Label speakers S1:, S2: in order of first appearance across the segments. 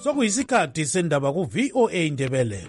S1: Sokuyisikhathi sendaba ku VOA Ndebele.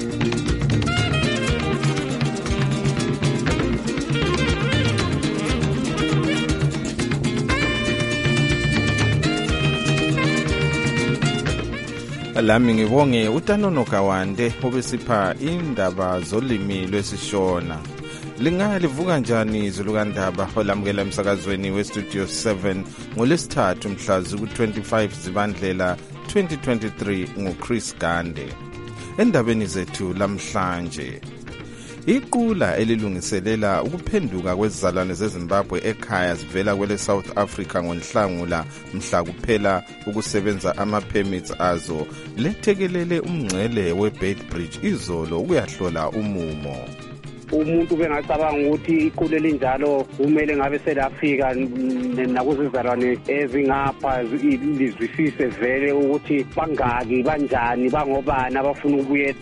S2: Lami ngibonge uTanono Kawande obesipha indaba zolimi lwesishona. Lingalivuka njani izulukandaba olamukela emsakazweni weStudio 7 ngolesithathu mhla ku-25 Zibandlela 2023 nguChris Gande. Endabeni zethu lamhlanje, iqula elilungiselela ukuphenduka kwezizalwane zeZimbabwe ekhaya zivela kwele South Africa ngoNhlangula mhla kuphela ukusebenza ama-permits azo lethekelele umngcele weBeitbridge izolo ukuyahlola umumo.
S3: Umuntu bengacabanga ukuthi iqule linjalo kumele ngabe selafika nakuzizalwane ezingapha lizwisise vele ukuthi bangaki banjani bangobani abafuna ukubuyela.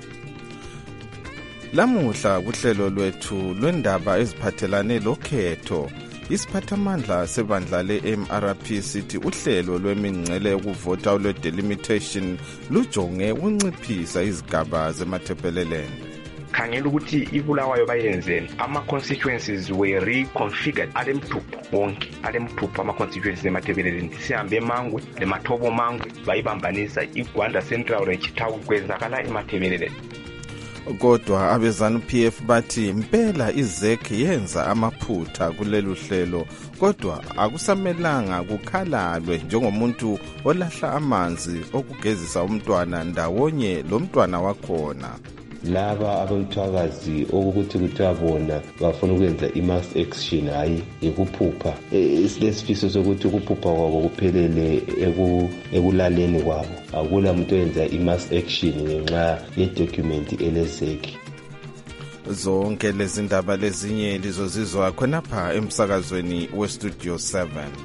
S2: Lamuhla kuhlelo lwethu lwendaba eziphathelane lokhetho, isiphathamandla sebandla le-MRP sithi uhlelo lwemingcele yokuvota lwe-delimitation lujonge ukunciphisa izigaba zemathebeleleni.
S4: Khangela ukuthi ibulawayo bayenzeni. Ama-constituencies were reconfigured alemthupho wonke, alemthupho ama-constituencies emathebeleleni. Sihambe eMangwe, leMathobo Mangwe, bayibambanisa iGwanda Central Rechitawu kwenzakala emathebeleleni.
S2: Kodwa abezanu-PF bathi impela iZEC yenza amaphutha kulelu hlelo, kodwa akusamelanga kukhalalwe njengomuntu olahla amanzi okugezisa umntwana ndawonye lo mntwana wakhona.
S5: Laba abamthwakazi okuthi kuthiwa bona bafuna ukwenza i-mass action, hayi ikuphupha. Silesifiso sokuthi ukuphupha kwabo kuphelele ekulaleni kwabo. Akula muntu oyenza i-mass action ngenxa ye-document elezeki.
S2: Zonke lezi ndaba lezinye lizozizwa khonapha emsakazweni weStudio 7.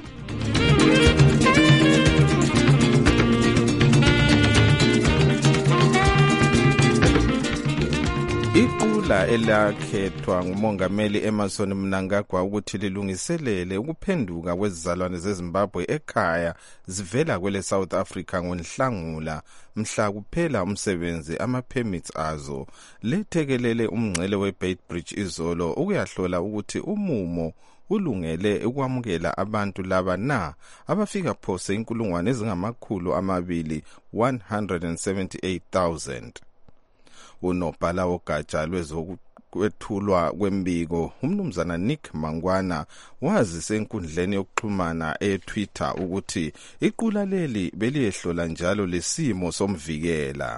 S2: Iqula elakhethwa ngumongameli Emmerson Mnangagwa ukuthi lilungiselele ukuphenduka kwezizalwane zeZimbabwe ekhaya zivela kwele South Africa ngoNhlangula mhla kuphela umsebenzi ama-permits azo lethekelele umngcele weBeitbridge izolo ukuyahlola ukuthi umumo ulungele ukwamukela abantu laba na abafika phose 278,000. Unobhala wogatsha lwezokwethulwa kwembiko umnumzana Nick Mangwana wazise enkundleni yokuxhumana eTwitter ukuthi iqula leli beliyehlola njalo lesimo somvikela.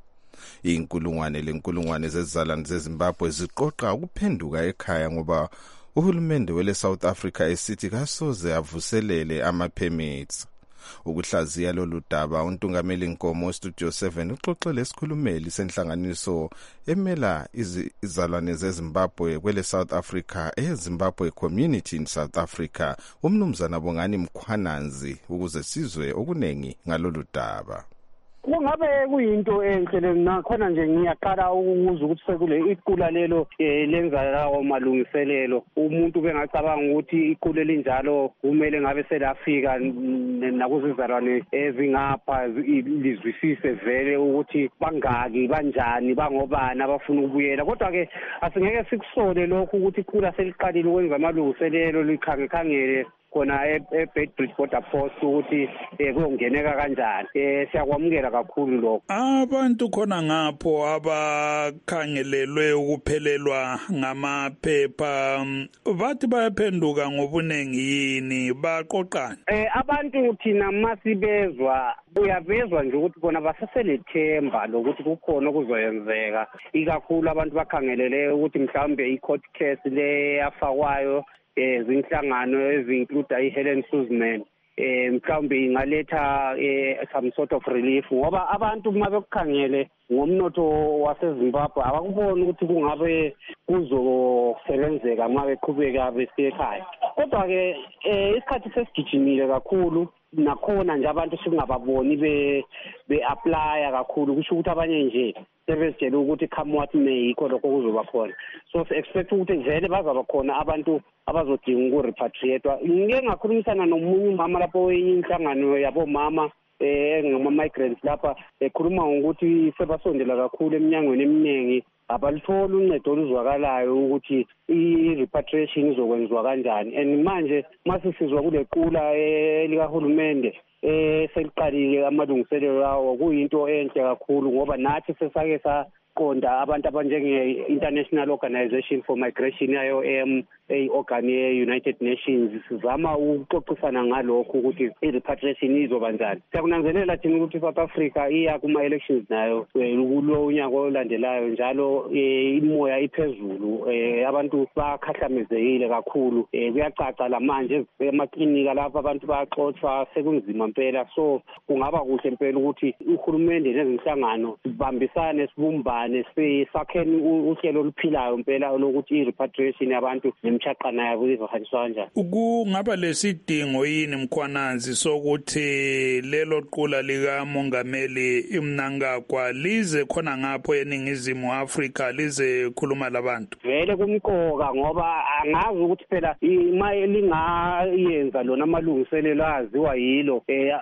S2: Inkulungwane zezizalwane zeZimbabwe ziqoqa ukuphenduka ekhaya ngoba uhulumende wele South Africa esithi kasoze avuselele ama-permits. Ukuhlaziya lolu daba untungameli Nkomo Studio 7 uxoxele isikhulumeli senhlanganiso emela izizalwane zeZimbabwe kwele South Africa eZimbabwe Community in South Africa umnumzana Bongani Mkhwananzi ukuze sizwe okunengi ngalolu daba.
S3: Kungabe kuyinto enhle nakhona nje ngiyaqala ukuzwa ukuthi sekule iqula lelo lenza lawo malungiselelo. Umuntu bengacabanga ukuthi iqula linjalo kumele ngabe selafika nakuzizalwane ezingapha lizwisise vele ukuthi bangaki banjani bangobani abafuna ukubuyela. Kodwa ke asingeke sikusole lokho ukuthi iqula seliqalile ukwenza amalungiselelo likhangele kona eBeitbridge border post ukuthi kuyongeneka kanjani. Siyakwamukela kakhulu lokho.
S6: Abantu khona ngapho abakhangelelwe ukuphelelwa ngamaphepha bathi bayaphenduka ngobunengi yini baqoqana?
S3: Abantu thina masibezwa uyavezwa nje ukuthi bona baseselethemba lokuthi kukhona okuzoyenzeka, ikakhulu abantu bakhangelele ukuthi mhlawumbe i-court case le yafakwayo zinhlangano ezinclude iHelen Suzman mhlawumbe ingaletha some sort of relief ngoba abantu uma bekukhangele ngomnotho waseZimbabwe abakuboni ukuthi kungabe kuzosebenzeka uma beqhubeka besiya ekhaya. Kodwa ke isikhathi sesigijimile kakhulu nakhona nje abantu singababoni be-apply kakhulu kusho ukuthi abanye nje sebezitshela ukuthi come what may yikho lokho kuzoba khona. So expect ukuthi vele bazaba khona abantu abazodinga ukurepatriatwa. Ngike ngakhulumisana nomunye umama lapho inhlangano yabomama ngama-migrants lapha ekhuluma ngokuthi sebasondela kakhulu eminyangweni eminingi abalitholi uncedo oluzwakalayo ukuthi i-repatriation izokwenziwa kanjani. And manje masisizwa kule qula likahulumende seliqalile amalungiselelo lawo kuyinto enhle kakhulu ngoba nathi sesake saqonda abantu abanjenge-International Organization for Migration IOM organ ye-United Nations sizama ukuxoxisana ngalokho ukuthi i-repatriation izoba njani. Siyakunanzelela thina ukuthi South Africa iya kuma-elections nayo kulo unyaka olandelayo njalo imoya iphezulu abantu bakhahlamezekile kakhulu kuyacaca la manje emaklinika lapha abantu bayaxothwa sekunzima impela. So kungaba kuhle impela ukuthi uhulumende nezinhlangano sibambisane sibumbane sakheni uhlelo oluphilayo impela lokuthi i-repatriation yabantu nemshaqana yabo izohanjiswa kanjani.
S6: Kungaba lesidingo yini Mkhwanazi sokuthi lelo qula lika Mongameli iMnangagwa lize khona ngapho eNingizimu Afrika lize khuluma labantu?
S3: Vele kumqoka ngoba angazi ukuthi phela imali lingayenza lona amalungiselelo aziwa yilo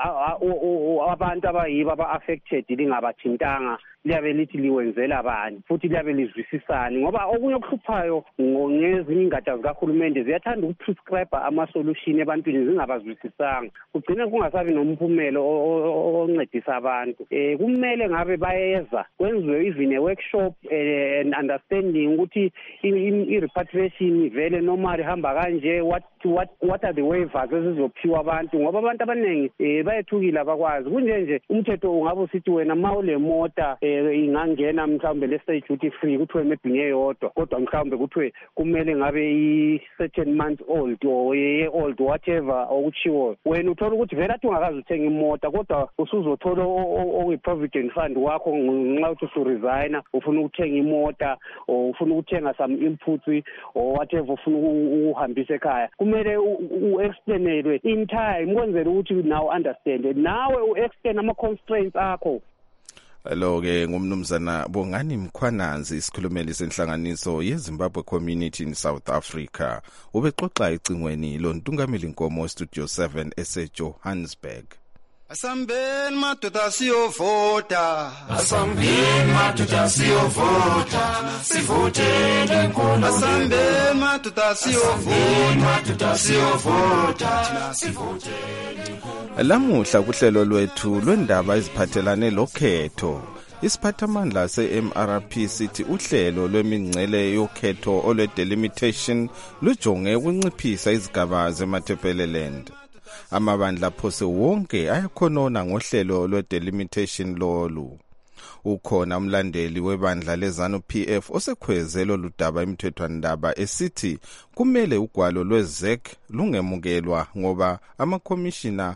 S3: abantu abayibo aba-affected lingabathintanga liyabe lithi liwenzela bani futhi liyabe lizwisisani ngoba okunye okuhluphayo ngezinye ingatsha zikahulumende ziyathanda ukuprescribe ama-solution ebantwini zingabazwisisanga kugcina kungasabi nomphumelo oncedisa abantu. Kumele ngabe bayeza kwenziwe even a workshop and understanding ukuthi i-repatriation vele normal ihamba kanje, what are the waivers ezizophiwa abantu ngoba abantu abaningi bayethukile abakwazi kunje umthetho ungabe usithi wena ma ule mota ingangena mhlawumbe le-stage duty free kuthiwe maybe ngeyodwa kodwa mhlawumbe kuthiwe kumele ngabe i-certain month old or ye-old whatever okuchiwo wena uthola ukuthi vele athi ungakazi uthenga imota kodwa usuzothola okuyi-provident fund wakho nxa uthi usuresigna ufuna ukuthenga imota or ufuna ukuthenga some inputs or whatever ufuna ukuhambisa ekhaya kumele u-explainelwe in time kwenzela ukuthi now understand nawe u-explain ama-constraints akho.
S2: Lo-ke ngumnumzana Bongani Mkhwanazi isikhulumeli senhlanganiso yeZimbabwe Community in South Africa ubexoxa ecingweni lontungameli Nkomo Studio 7 eseJohannesburg.
S7: Asambeni madoda siyovota,
S8: asambeni madoda siyovota, sivotele Nkomo.
S7: Asambeni madoda
S8: siyovota, sivotele Nkomo.
S2: Lamuhla kuhlelo lwethu lwendaba eziphathelane lokhetho isiphathamandla se-MRP sithi uhlelo lwemingcele yokhetho olwe-delimitation lujonge ukunciphisa izigaba zeMatabeleland. Amabandla phose wonke ayakhonona ngohlelo lwe-delimitation lolu. Ukhona umlandeli webandla lezanu PF osekhweze loludaba imithethwandaba esithi kumele ugwalo lwezek lungemukelwa ngoba amakomishina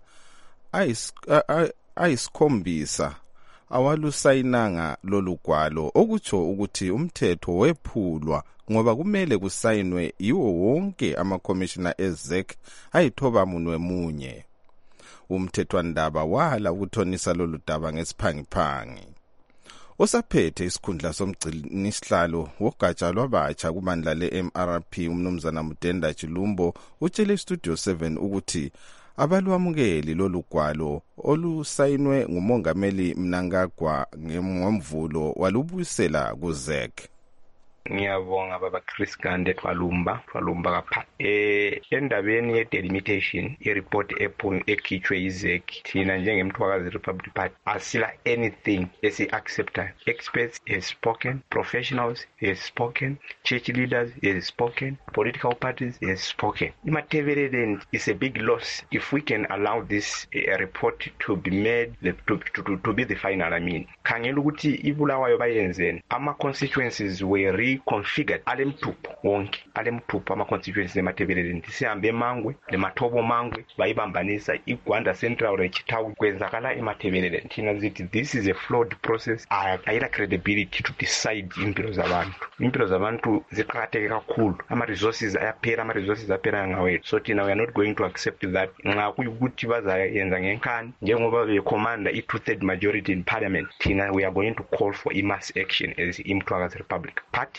S2: ayisikhombisa awalusayinanga lolugwalo okutsho ukuthi umthetho wephulwa ngoba kumele kusayinwe yiwo wonke amakomishina ezek ayithoba munwe. Umthethwandaba wala ukuthonisa loludaba ngesiphangiphangi. Osaphethe isikhundla somgcinisihlalo wogatsha lwabatsha kubandla le-MRP umnumzana Mudenda Chilumbo utshele Studio 7 ukuthi abalwamukeli lolugwalo olusayinwe ngumongameli Mnangagwa ngomvulo walubuyisela kuZek.
S4: Ngiyabonga baba Chris Gande Twalumba kapha endabeni ye-delimitation i-report ekhitshwe yiZek thina njengemthwakazi Republic Party asila anything esi-acceptayo. Experts has spoken, professionals has spoken, church leaders has spoken, political parties has spoken. iMatabeleland is a big loss if we can allow this report to be made to be the final. Khangela ukuthi ibulawayo bayenzeni ama-constituencies were configured alemthupho ama-constituencies eMatabeleland sihambe eMangwe leMathobo Mangwe bayibambanisa iGwanda Central Rechitawu kwenzakala eMatabeleland. Thina zithi this is a flawed process. Ayila credibility to decide impilo zabantu ziqakatheke kakhulu. Ama-resources aphela ngawethu. So thina we are not going to accept that nxa kuyukuthi bazayenza ngenkani njengoba becommanda i-2/3 majority in parliament. Thina we are going to call for mass action as imthwakazi Republic Party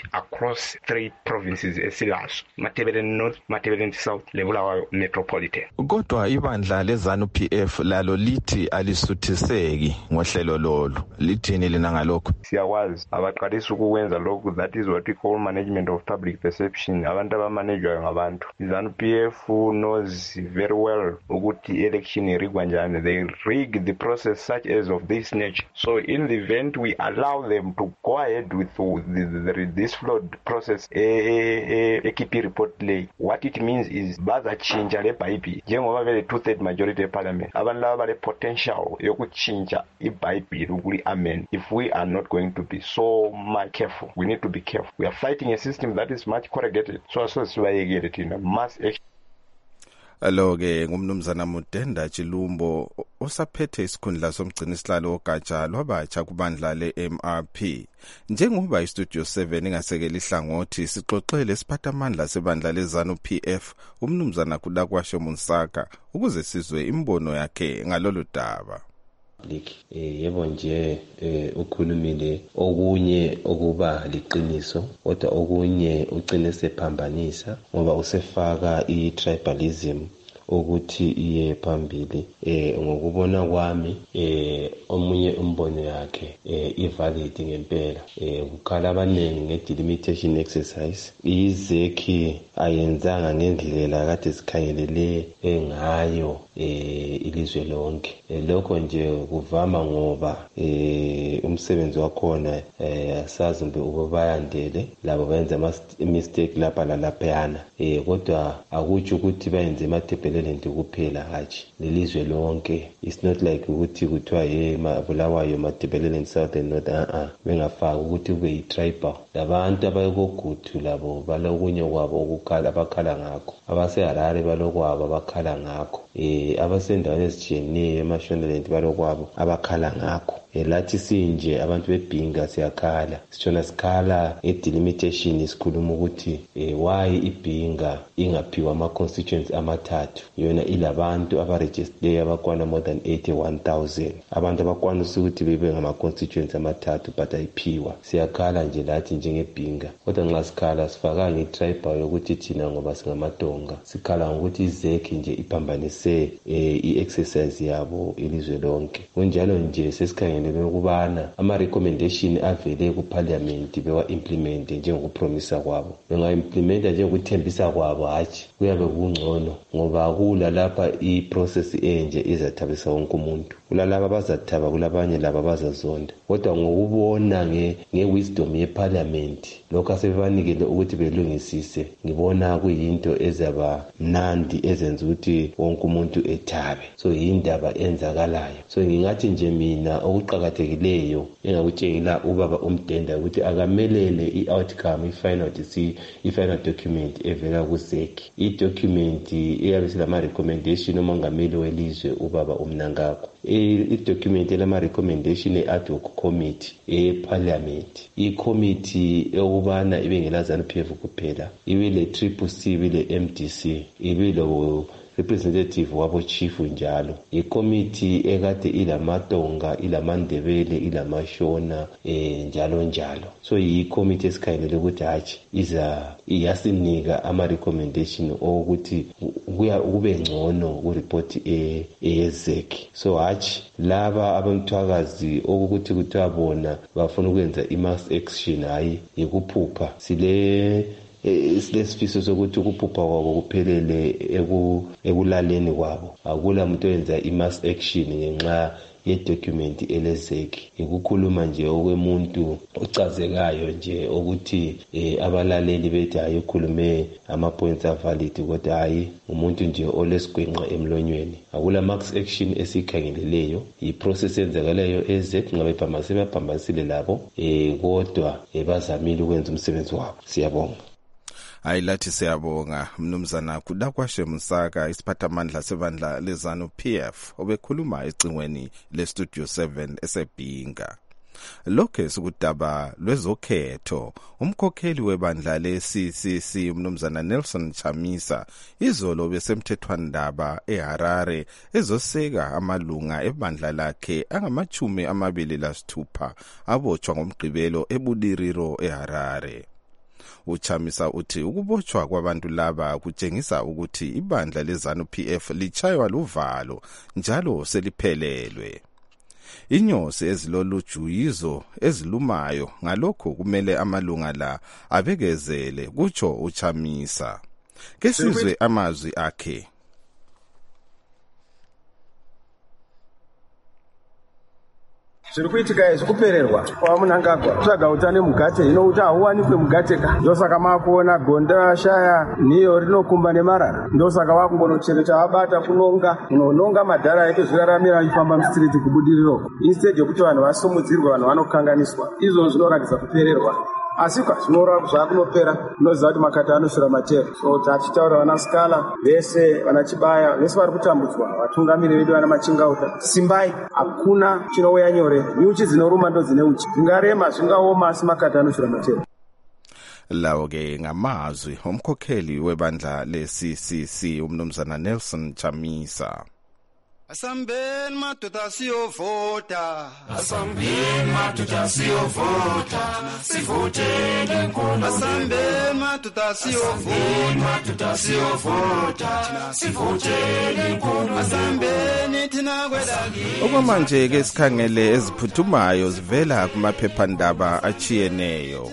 S4: across 3 provinces esilazo, Matabeleland North, Matabeleland South, leBulawayo Metropolitan.
S2: Kodwa ibandla leZANU-PF lalo lithi alisuthiseki ngohlelo lolu. Lithini lina ngalokho?
S4: Siyakwazi abaqalisa ukwenza lokhu, that is what we call management of public perception. Abantu abamanejwayo ngabantu. ZANU-PF knows very well ukuthi election irigwa njani. They rig the process such as of this nature. So in the event we allow them to go ahead with this flawed process, KP report lay, what it means is bazachinja le bhayibhili njengoba vele 2/3 majority eparliament. Abantu laba bale potential yokuchinja ibhayibhili ukuli amen. If we are not going to be so much careful, we need to be careful. We are fighting a system that is much corrugated. So sibayekele thina mass action.
S2: Aloke ngumnumzana Mudenda Chilumbo osaphethe isikhundla somgcini sihlalo ogatsha lwabatsha kubandla le-MRP. Njengoba iStudio 7 ingasekela ihlangothi sixoxele siphathamandla sebandla leZANU-PF umnumzana Kudakwashe Munsaka ukuze sizwe imbono yakhe ngalolu daba.
S5: Yebo nje ukhulumile okunye okuba liqiniso kodwa okunye ugcine sephambanisa ngoba usefaka i-tribalism ukuthi iye phambili. Ngokubona kwami omunye umbono yakhe ivalid ngempela. Ukhala abaningi nge-delimitation exercise izeki ayenzanga ngendlela kade sikhangelele ngayo ilizwe lonke. Lokho nje kuvama ngoba umsebenzi wakhona asazi mbe ubayandele labo benza mistake lapha lalaphana. Kodwa akutsho ukuthi bayenze Matabeleland kuphela hatshi lelizwe lonke. It's not like ukuthi kuthiwa Bulawayo Matabeleland South and North. Bengafaka ukuthi kube yi-tribal. Labantu abayokuguthu labo balokunye kwabo ukukhala abakhala ngakho. AbaseHarare balokwabo abakhala ngakho. Abasendaweni ezijiyeneyo eMashonaland balokwabo abakhala ngakho. Lathi sinje abantu beBhinga siyakhala. Sitshona sikhala ngedelimitation isikhuluma ukuthi why iBhinga ingaphiwa ama-constituents amathathu. Yona ilabantu abaregistered abakwana more than 81,000. Abantu abakwanisa ukuthi bebe ngama-constituents amathathu but ayiphiwa. Siyakhala nje lathi njengeBhinga. Kodwa nxa sikhala sifaka nge-tribal yokuthi thina ngoba singamaTonga. Sikhala ngokuthi izeki nje iphambanise i-exercise yabo ilizwe lonke. Kunjalo nje sesikhangele ukubana ama-recommendation avele kuParliament bewa-implement njengokupromisa kwabo. Benga-implementa njengokuthembisa kwabo hatshi kuyabe kungcono ngoba kula lapha i-process enje izathabisa wonke umuntu. Kulalaba abazathaba kulabanye laba abazazonda. Kodwa ngokubona nge-wisdom yeParliament lokho asebebanikele ukuthi belungisise ngibona kuyinto ezaba mnandi ezenza ukuthi wonke umuntu ethabe. So yindaba enzakalayo. So ngingathi nje mina okuqhakathekileyo engakutshengela ubaba uMdenda ukuthi akamelele i-outcome i-final document evela kuZeki. I-document iyabe silama recommendation umongameli welizwe ubaba uMnangagwa. I-document elama recommendation e-ad hoc committee eParliament. I-committee eyokubana ibe ngela ZANU-PF kuphela. Ibe le CCC, ibe le MDC, ibe lo representative wabo chief njalo. I-committee ekade ilamaTonga, ilamandebele, ilamashona njalo njalo. So i-committee esikhangele ukuthi hatshi iyasinika ama-recommendation okuthi kube ngcono ku-report eyezeki. So hatshi laba abamthwakazi okuthi kuthiwa bona bafuna ukwenza i-mass action hayi yikuphupha. Silesifiso sokuthi ukuphupha kwabo kuphelele ekulaleni kwabo. Akula muntu oyenza i-mass action ngenxa ye-document elezeki. Ukukhuluma nje okwemuntu ocazekayo nje ukuthi abalaleli bethi hayi ukhulume ama-points avalid kodwa hayi umuntu nje olesigwenqa emlonyweni. Akula mass action esikhangeleleyo. I-process enzakaleyo ezeki ngabe baphambanisile labo kodwa bazamile ukwenza umsebenzi wabo. Siyabonga.
S2: Ayilathi siyabonga mnumzana Kudakwashe Munsaka isiphathamandla sebandla leZANU-PF obekhuluma ecingweni leStudio 7 eseBhinga. Lokho sikudaba lwezokhetho. Umkhokheli webandla le-CCC umnumzana Nelson Chamisa izolo besemthethwandaba eHarare ezoseka amalunga ebandla lakhe angama-26 abotshwa ngomgqibelo eBuliriro eHarare. Uchamisa uthi ukubotshwa kwabantu laba kutshengisa ukuthi ibandla leZANU-PF lichaywa luvalo njalo seliphelelwe. Inyosi eziloluju yizo ezilumayo, ngalokho kumele amalunga la abekezele, kutsho Uchamisa. Kesizwe amazwi akhe.
S9: Zviri kuitika izvi kupererwa kwaMnangagwa kutsvaga utano mugate, hino kuti hauwanikwe mugate ka ndosaka makuona gonda shaya niyo rinokumba nemarara, ndosaka wakungonochereta abata kunonga madhara ekuzviraramira achifamba mustriti kubudiriro instead yekuti vanhu vasumudzirwa, vanhu vanokanganiswa. Izvo zvinoratidza kupererwa, asi zvinoreva zvakunopera unoziva kuti makata anosvira matero. So tachitaura vanasikala vese, vanachibaya vese vari kutambudzwa, vatungamiri vedu vana Machingauta, simbai, hakuna chinouya nyore. Nyuchi dzinoruma ndo dzine uchi, dzingarema zvingaoma, asi makata anosvira matero.
S2: Lawo ke ngamazwi omkhokheli webandla le-CCC umnumzana Nelson Chamisa.
S7: Asambeni madoda siyovota,
S8: asambeni madoda siyovota, sivotele inkulu.
S7: Asambeni madoda siyovota, sivotele inkulu. Asambeni thina kwela.
S2: Okwamanje ke sikhangele eziphuthumayo zivela kumaphephandaba achiyeneyo.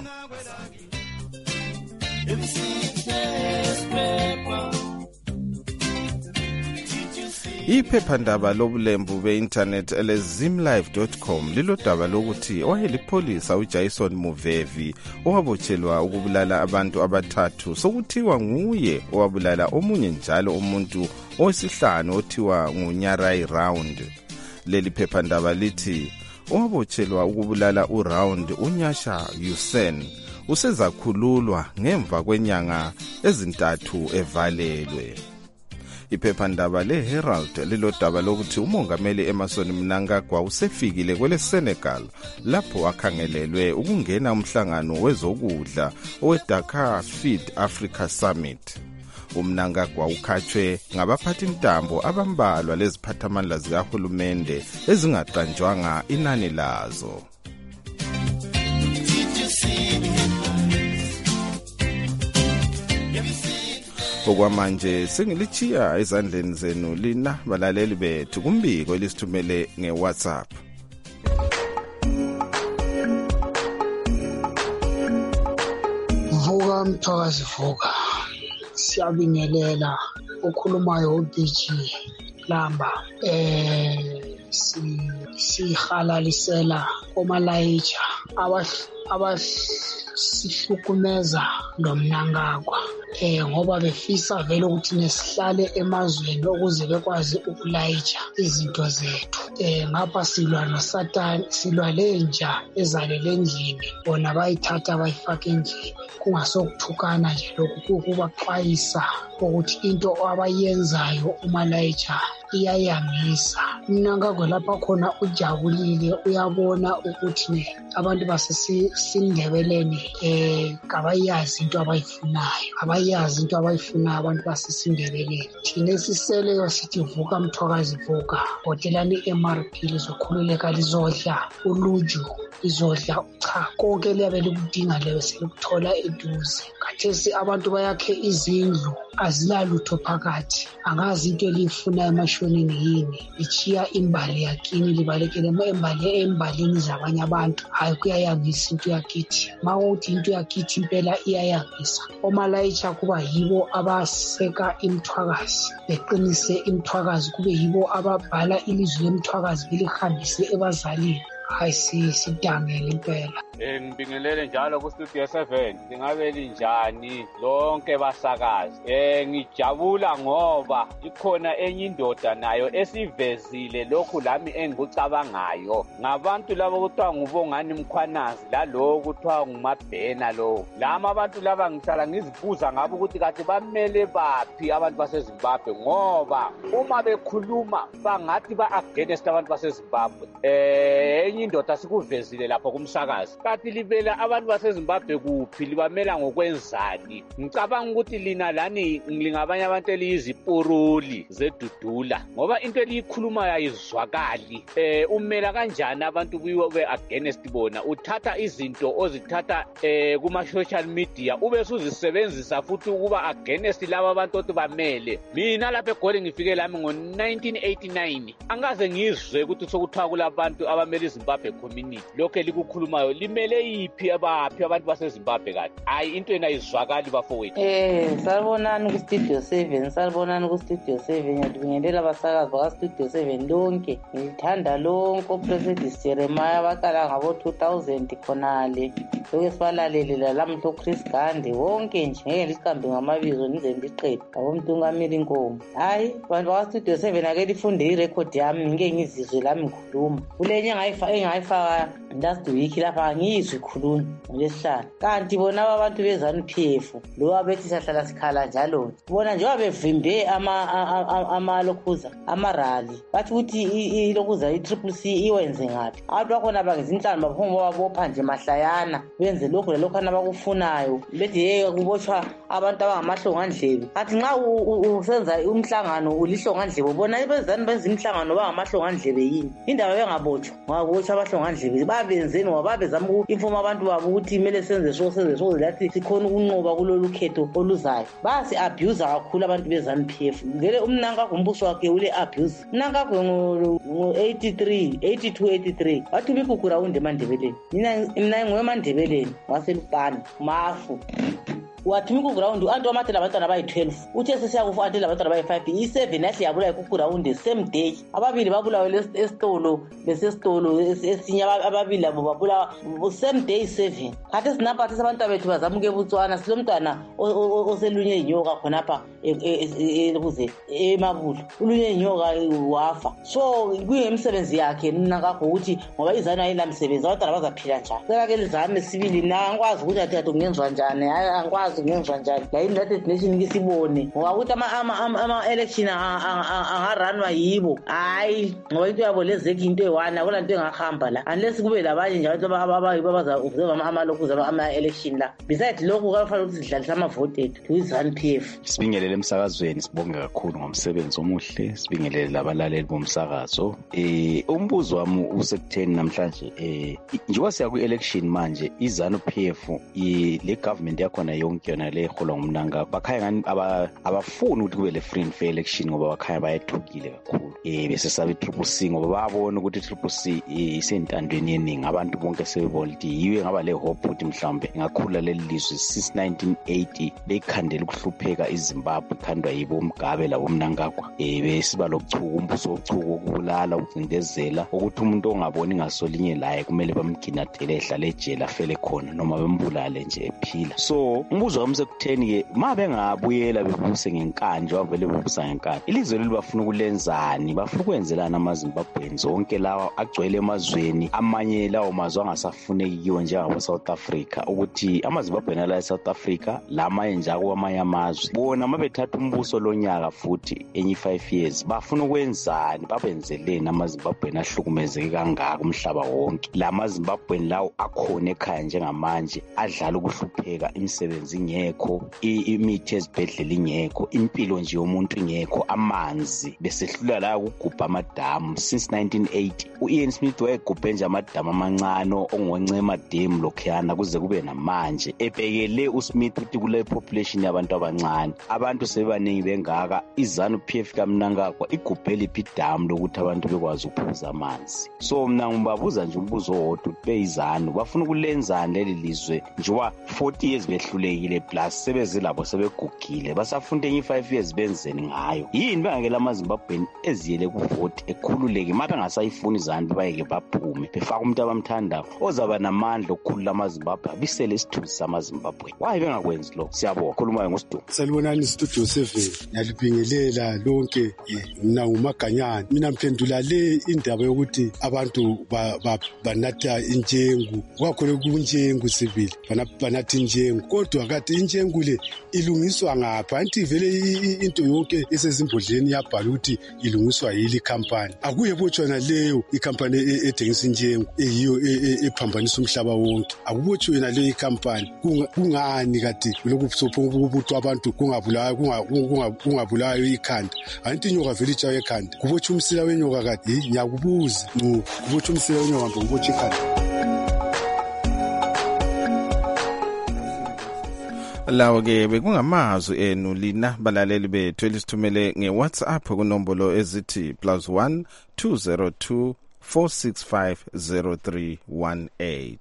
S2: Iphephandaba lobulembu be-internet elezimlive.com lilodaba lokuthi owayelipholisa uJason Muvevi owabotshelwa ukubulala abantu abathathu sokuthiwa nguye owabulala omunye njalo umuntu owesihlanu othiwa nguNyarai Round. Leli phephandaba lithi owabotshelwa ukubulala uRound uNyasha Hussein usezakhululwa ngemva kwenyanga ezintathu evalelwe. Iphephandaba le-Herald lilodaba lokuthi umongameli Emmerson Mnangagwa usefikile kwele Senegal lapho akhangelelwe ukungena umhlangano wezokudla owe-Dakar Feed Africa Summit. UMnangagwa ukhatshwe ngabaphathi ntambo abambalwa leziphathamandla zikahulumende ezingaqanjwanga inani lazo. Okwamanje sengilichiya ezandleni zenu lina balaleli bethu kumbiko elisithumele ngeWhatsApp.
S10: Vuka Mthwakazi vuka. Siyabingelela okhulumayo uBG Lamba. Sihalalisela omalayitsha abasihlukumeza lo Mnangagwa ngoba befisa vele ukuthi nesihlale emazweni ukuze bekwazi ukulayitsha izinto zethu. Ngapha silwa noSathane, silwa lenja ezalele endlini, bona bayithatha bayifaka endlini. Kungasokuthukana nje lokhu kubaxwayisa ukuthi into abayenzayo umalayitsha iyayangisa. Mnangagwa lapha khona ujabulile, uyabona ukuthi abantu basesindebeleni kabayazi into abayifunayo, abantu basesindebeleni. Thina esiseleyo sithi vuka Mthwakazi vuka, hotelani MRP lizokhululeka, lizodla uluju, lizodla ucha, konke liyabe likudinga leyo selikuthola eduze. Khathesi abantu bayakhe izindlu azilalutho phakathi, angazi into elifuna emashonini yini, lichiya imbali yakini libalekele embalini zabanye abantu. Hayi kuyayangisa into yakithi, mawuthi into yakithi impela iyayangisa. Omalayitsha kuba yibo abaseka iMthwakazi, beqinise iMthwakazi, kube yibo ababhala ilizwi leMthwakazi belihambise ebazalini. Hayi sidangele impela.
S11: Ngibingelele njalo kuStudio 7, lingabe linjani lonke basakazi. Ngijabula ngoba ikhona enye indoda nayo esivezile lokhu lami engikucabangayo. Ngabantu labo kuthiwa ngubongani Mkhwanazi, lalo kuthiwa nguMabhena lo. Lama abantu laba ngihlala ngizibuza ngabo ukuthi kathi bamele baphi abantu baseZimbabwe, ngoba uma bekhuluma bangathi ba-against abantu baseZimbabwe. Enye indoda sikuvezile lapho kumsakazi. kathi libela abantu baseZimbabwe kuphi libamela ngokwenzani. Ngicabanga ukuthi lina lani lingabanye abantu eliyizipuruli zedudula ngoba into eliyikhulumayo ayizwakali. Umela kanjani abantu kuyiwe against bona? Uthatha izinto ozithatha kuma social media ube usuzisebenzisa futhi ukuba against laba abantu othi bamele. Mina lapha eGoli ngifike lami ngo1989 angaze ngizwe ukuthi sokuthiwa kulabantu abamele iZimbabwe community. Lokho elikukhulumayo limele yiphi abaphi abantu baseZimbabwe kanti? Hayi into enayizwakali bafowethu.
S12: Salibonani ku Studio 7, salibonani ku Studio 7. Ngiyabingelela abasakazi baka Studio 7 lonke. Ngithanda lonke uPresident Jeremiah baqala ngabo 2000 khonale. Lokho sibalalele lamhlo Chris Gandhi wonke nje ngeke liqambe ngamabizo nize ngiqede. Abomntungameli inkomo. Hayi abantu baka Studio 7 ake lifunde irecord yami ngeke ngizizwe lami ngikhuluma. Kulenye engayifaka last week lapha ngizwe ikhuluma ngesihlala. Kanti bona abantu beZANU-PF lo abethi sahlala sikhala njalo. Bona nje wabevimbe amalokhuza amarali. Bathi ukuthi ilokhuza iCCC iwenze ngapi? Abantu bakhona bangezinhlamba baphuma babopha nje mahlayana benze lokho lokho abakufunayo. Bethi hey kubotshwa abantu abangamahlongandlebe. Athi nxa usenza umhlangano ulihlongandlebe bona beZANU benza imhlangano bangamahlongandlebe yini? Indaba bengabotshwa ngabotshwa abahlongandlebe babenzeni ngoba bezama ukinforma abantu babo ukuthi kumele senze so lathi sikhona ukunqoba kulolu khetho oluzayo. Basi abuse kakhulu abantu beZANU-PF. Ngele umnanga kumbuso wakhe ule abuse. Umnanga ngo83 82 wathi bikukura unde eMandebeleni. Mina ngoeMandebeleni waselupani mafu. Wathumi ku ground antu amatela abantwana bayi12 uthe sesiyakufa antela abantwana bayi5 i7 yahle yabula ku ground same day ababili babulawa esitolo besesitolo esinye ababili labo babulawa same day 7 kade sinaphathi abantu bethu bazamuke eButswana silomntwana oselunye inyoka khonapha ukuze eMabulo ulunye inyoka wafa so kuyemsebenzi yakhe mina ngakho ukuthi ngoba izana ayilamsebenzi abantwana bazaphila njani cela ke lizame sibili na angikwazi ukuthi athi ngenzwa njani angikwazi ngenzwa njani la United Nations ngisibone ngoba ukuthi ama election angaranwa yibo hayi ngoba into yabo lezeki into ewana akula into engahamba la unless kube labanye nje abantu abaza observe amalokhu ama election la besides lokho kufanele ukuthi sidlalisa ama vote ethu iZANU-PF.
S13: Sibingelele emsakazweni sibonge kakhulu ngomsebenzi omuhle sibingelele labalaleli bomsakazo umbuzo wami usekutheni namhlanje njengoba siya ku election manje iZANU-PF le government yakhona yonke yona le eholwa ngumnanga bakhaya ngani abafuni ukuthi kube le free and fair election ngoba bakhaya bayethukile kakhulu bese sabe iCCC ngoba babona ukuthi iCCC isentandweni yeningi abantu bonke sebebolti yiwe ngaba le hope ukuthi mhlambe ngakhula leli lizwe since 1980 bekhandela ukuhlupheka iZimbabwe khandwa yibo Mugabe labo Mnangagwa besiba lokuchuka umbuso wokuchuka ukubulala ukucindezela ukuthi umuntu ongaboni ngasolinye laye kumele bamginathele ehlale ejele afele khona noma bembulale nje ephila. So umbuzo wami sekutheni ke mabe ngabuyela bebuse ngenkanje wavele bebusa ngenkanje ilizwe leli bafuna ukulenzani bafuna ukwenzelana amaZimbabweans zonke lawa agcwele emazweni amanye lawo mazwe angasafuneki kiwo njengabo South Africa ukuthi amaZimbabweans la eSouth Africa lamanye njalo kwamanye amazwe bona mabethatha umbuso lonyaka futhi enye 5 years bafuna ukwenzani babenzeleni amaZimbabweans ahlukumezeke kangaka umhlaba wonke lamaZimbabweans lawo akhona ekhaya njengamanje adlala ukuhlupheka imisebenzi ingekho imithi ezibhedlela ingekho impilo nje yomuntu ingekho amanzi besehlula la ukugubha amadamu since 1980 uIan Smith wayegubhe nje amadamu amancane ongoncema dam lokhuyana kuze kube namanje ebhekele uSmith ukuthi kule population yabantu abancane abantu sebebaningi bengaka iZANU-PF kaMnangagwa igubhela idamu lokuthi abantu bekwazi ukuphuza amanzi so mina ngibabuza nje umbuzo wodwa beyiZANU bafuna ukulenzani leli lizwe njoba 40 years behlulekile plus sebezilabo sebegugile basafunda enye 5 years benzeni ngayo yini bangakela amaZimbabweans eziyele kuvote ekhululeke mabe ngasayifuni iZANU bayeke baphume befaka umuntu abamthanda ozaba namandla okukhulula amaZimbabwe abisele isithunzi samaZimbabwe why bengakwenzi lo siyabonga khuluma ngoSidumo.
S14: Salibonani Studio 7 nalibingelela lonke mina uMaganyana mina mphendula le indaba yokuthi abantu banatha injengu kwakhona kunjengu sibili banathi injengu kodwa kade intshengu le ilungiswa ngapha anti vele into yonke esezimbodleni yabhala ukuthi ilungiswa yili company akuye botshwana leyo icompany ethengisa intshengu eyiyo ephambanisa umhlaba wonke akubotshwe yena leyo icompany kungani kade lokhu sophungubutwa abantu kungabulayo ikhanda anti inyoka vele itshaye ekhanda kubotshwa umsila wenyoka kade ngiyakubuza kubotshwa umsila wenyoka mbe kubotshwa ikhanda.
S2: Lawo ke bekungamazwi enu lina balaleli bethu elisithumele ngeWhatsApp kunombolo ezithi +1 202 465 0318.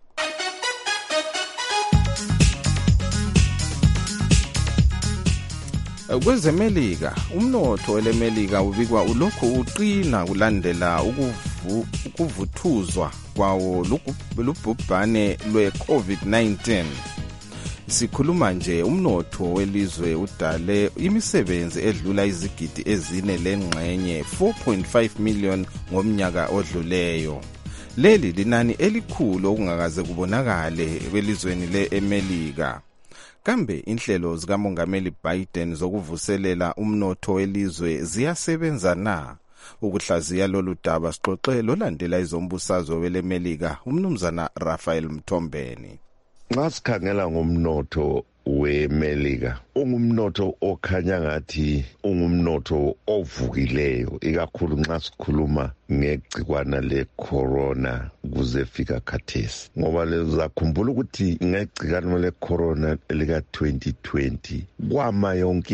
S2: Kwezemelika umnotho welemelika ubikwa ulokhu uqina kulandela ukuvuthuzwa kwawo lubhubhane lwe-COVID-19. Sikhuluma nje umnotho welizwe udale imisebenzi edlula izigidi ezine lengxenye 4.5 million ngomnyaka odluleyo. Leli linani elikhulu okungakaze kubonakale kwelizweni le-Amerika. Kambe inhlelo zikamongameli Biden zokuvuselela umnotho welizwe ziyasebenza na? Ukuhlaziya lolu daba sixoxe lolandela izombusazwe welemelika umnumzana Raphael Mthombeni.
S15: Nxa sikhangela ngomnotho wemelika ungumnotho okhanya ngathi ungumnotho ovukileyo ikakhulu nxa sikhuluma ngegcikwana le-corona kuze fika khathesi ngoba lezakhumbula ukuthi ngegcikwana le-corona lika-2020 kwama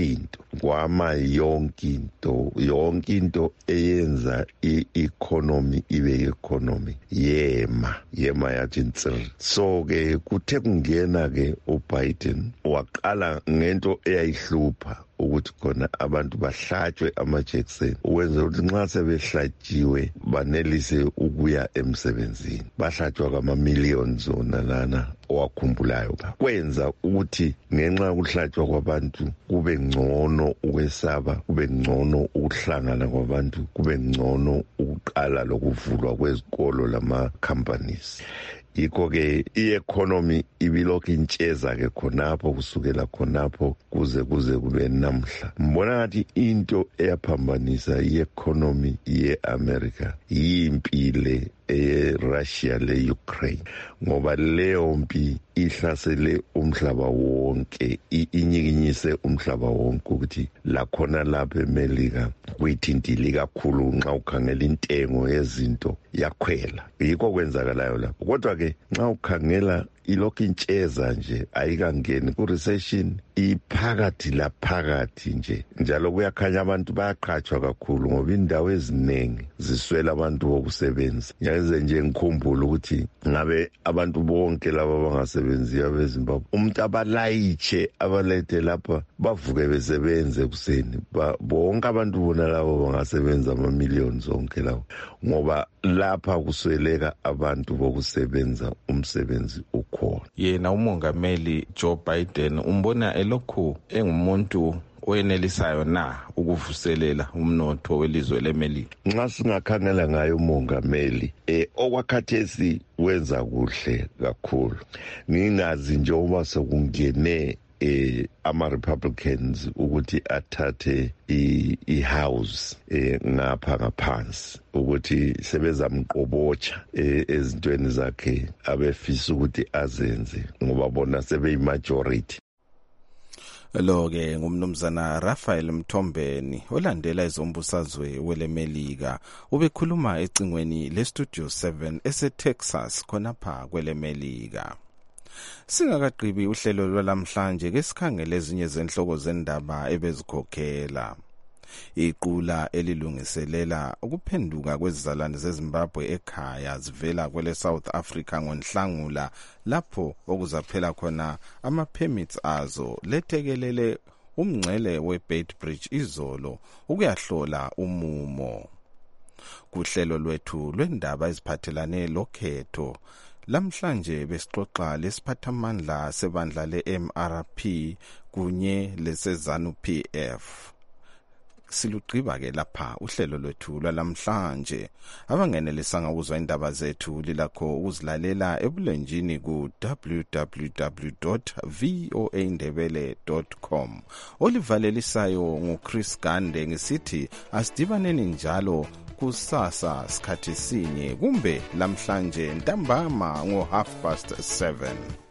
S15: yonke into eyenza i-economy ibe i-economy yema yathi ntsiri. So-ke kuthe kungena-ke uBiden waqala ngento eyayihlupha ukuthi khona abantu bahlatshwe amajekiseni ukwenzela ukuthi nxa sebehlatshiwe banelise ukuya emsebenzini. Bahlatshwa kwama-millions zona lana owakhumbulayo. Kwenza ukuthi ngenxa yokuhlatshwa kwabantu kube ngcono ukwesaba, kube ngcono ukuhlangana kwabantu, kube ngcono ukuqala lokuvulwa kwezikolo lama-companies. Yikho-ke i-economy ibilokhu intsheza-ke khonapho kusukela khonapho kuze kube namhla. Mbona ngathi into eyaphambanisa i-economy ye-America yimpi le e-Russia le-Ukraine ngoba leyo mpi ihlasele umhlaba wonke, inyikinyise umhlaba wonke ukuthi lakhona lapha eMelika kuyithintile kakhulu nxa ukhangela intengo yezinto yakhwela. Yikho kwenzakalayo lapho. Kodwa-ke nxa ukhangela ilokhu intsheza nje ayikangeni ku-recession iphakathi laphakathi nje njalo kuyakhanya abantu bayaqhatshwa kakhulu ngoba indawo eziningi ziswela abantu bokusebenza. Ngiyaze nje ngikhumbule ukuthi ngabe abantu bonke laba abangasebenziyo beZimbabwe umuntu abalayitshe abalethe lapha bavuke besebenze ekuseni bonke abantu bona labo bangasebenza ama-million zonke lawo ngoba lapha kusweleka abantu bokusebenza umsebenzi ukhona.
S2: Yena umongameli Joe Biden umbona elokhu engumuntu oyenelisayo na ukuvuselela umnotho welizwe leMelika?
S15: Nxa singakhangela ngayo umongameli okwakhathesi wenza kuhle kakhulu. Ngingazi nje uma sekungene ama-Republicans ukuthi athathe i-house ngapha ngaphansi ukuthi sebezamqobotsha ezintweni zakhe abefisa ukuthi azenze ngoba bona sebeyi-majority.
S2: Lo-ke ngumnumzana Raphael Mthombeni olandela izombusazwe welemelika ubekhuluma ecingweni le-Studio 7 ese-Texas khonapha kwelemelika. Singakaqhibi uhlelo lwalamhlanje ke sikhangele ezinye zenhloko zendaba ebezikhokhela. Iqula elilungiselela ukuphenduka kwezizalwane zeZimbabwe ekhaya zivela kwele South Africa ngoNhlangula lapho okuzaphela khona ama-permits azo lethekelele umngcele we-Beitbridge izolo ukuyahlola umumo. Kuhlelo lwethu lwendaba eziphathelane lokhetho lamhlanje besixoxa lesiphathamandla sebandla le-MRP kunye lesezanu PF. silugqiba ke lapha uhlelo lwethu lwalamhlanje. Abangenelisanga ukuzwa indaba zethu lilakho ukuzilalela ebulenjini ku www.voaindebele.com. Olivalelisayo nguChris Gande ngisithi asidibaneni njalo kusasa sikhathi sinye kumbe lamhlanje ntambama ngo 7:30.